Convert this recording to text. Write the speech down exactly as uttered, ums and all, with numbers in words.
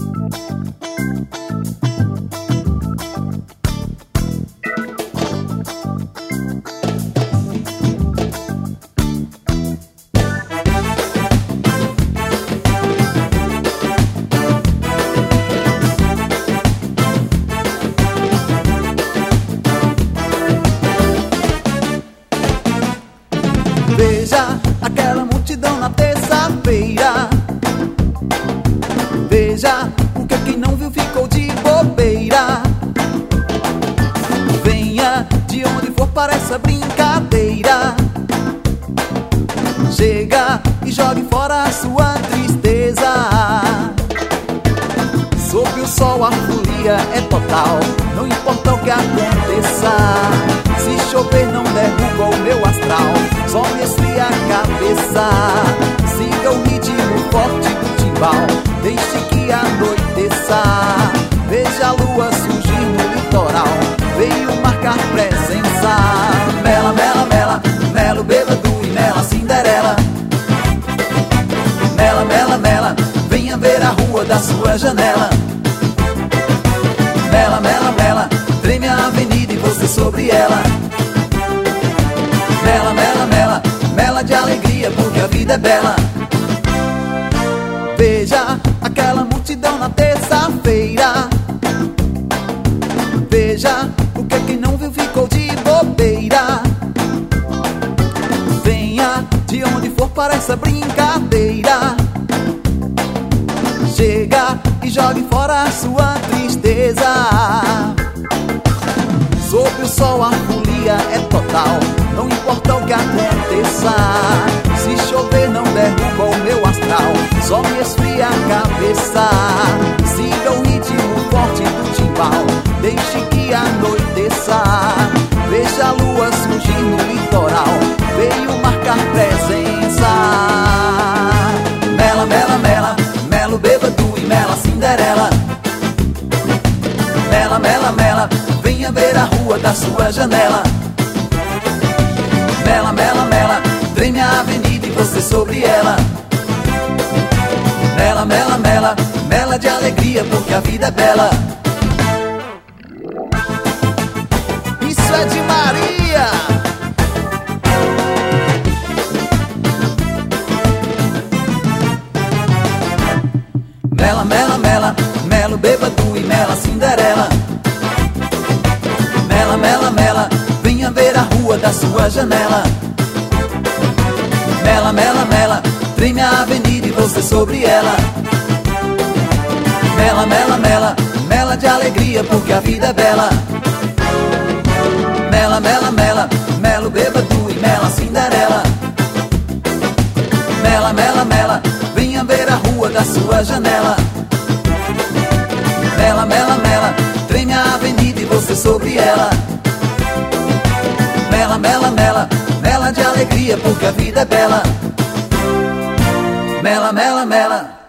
Veja aquela multidão na terça-feira. Veja, porque quem não viu ficou de bobeira. Venha de onde for para essa brincadeira. Chega e jogue fora a sua tristeza. Sob o sol a folia é total, não importa o que aconteça. Se chover não derruba o meu astral, só me esfria a cabeça. Siga o ritmo forte do timbal, deixe que anoiteça. Veja a lua surgir no litoral, veio marcar presença. Mela, mela, mela, melo bêbado e mela Cinderela. Mela, mela, mela, venha ver a rua da sua janela. Mela, mela, mela, treme a avenida e você sobre ela. Mela, mela, mela, mela de alegria porque a vida é bela. Veja aquela multidão na terça-feira. Veja, porque quem não viu ficou de bobeira. Venha de onde for para essa brincadeira. Chega e jogue fora a sua tristeza. Sob o sol a folia é total, não importa o que aconteça. Se chover não derruba o meu astral, só me esfria a cabeça. Siga o ritmo forte do timbal, deixe que anoiteça. Veja a lua surgir no litoral, veio marcar presença. Mela, mela, mela, melo bêbado e mela Cinderela. Mela, mela, mela, venha ver a rua da sua janela. Mela, mela, mela, treme a avenida e você sobre ela. Mela, mela, mela, mela de alegria porque a vida é bela. Isso é de Maria. Mela, mela, mela, melo bêbado e mela Cinderela. Mela, mela, mela, venha ver a rua da sua janela. Mela, mela, mela, treme a avenida e você sobre ela. Mela, mela, mela, mela de alegria porque a vida é bela. Mela, mela, mela, melo bêbado e mela Cinderela. Mela, mela, mela, venha ver a rua da sua janela. Mela, mela, mela, treme a avenida e você sobre ela. Mela, mela, mela, mela de alegria porque a vida é bela. Mela, mela, mela.